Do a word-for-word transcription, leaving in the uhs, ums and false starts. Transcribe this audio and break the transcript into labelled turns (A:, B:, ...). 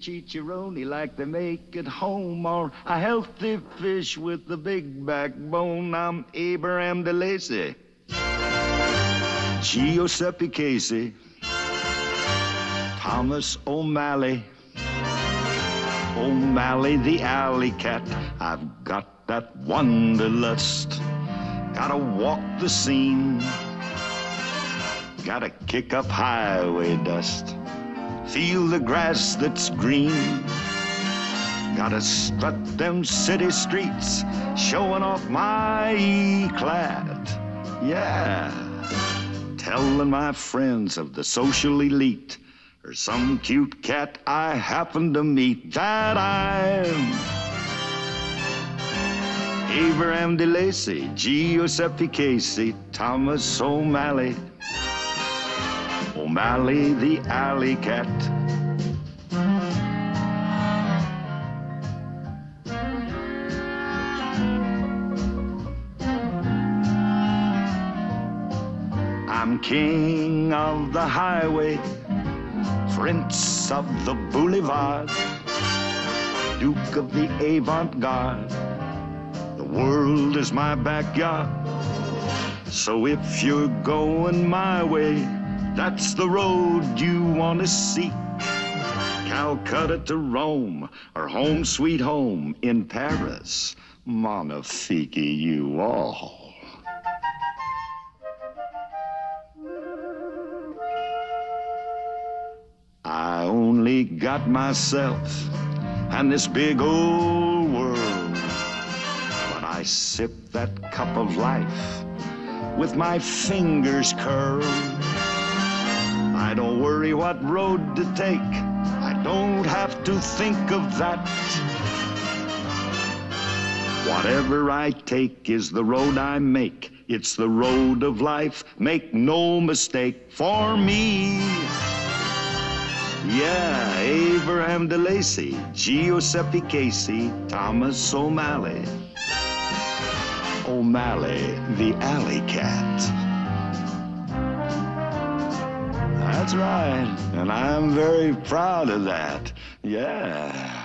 A: chicharoni like they make at home, or a healthy fish with the big backbone. I'm Abraham DeLacy, Giuseppe Casey, Thomas O'Malley, O'Malley the alley cat. I've got that wanderlust, gotta walk the scene, gotta kick up highway dust, feel the grass that's green, gotta strut them city streets, showing off my E-clad. Yeah, telling my friends of the social elite, or some cute cat I happen to meet, that I'm Abraham DeLacy, Giuseppe Casey, Thomas O'Malley, O'Malley the alley cat. I'm king of the highway, prince of the boulevard, duke of the avant-garde. The world is my backyard. So if you're going my way, that's the road you want to seek. Calcutta to Rome, or home sweet home in Paris. Magnifique you all. I only got myself and this big old world, but I sip that cup of life with my fingers curled. I don't worry what road to take, I don't have to think of that. Whatever I take is the road I make. It's the road of life, make no mistake, for me. Yeah, Abraham DeLacy, Giuseppe Casey, Thomas O'Malley, O'Malley the alley cat. That's right, and I'm very proud of that. Yeah.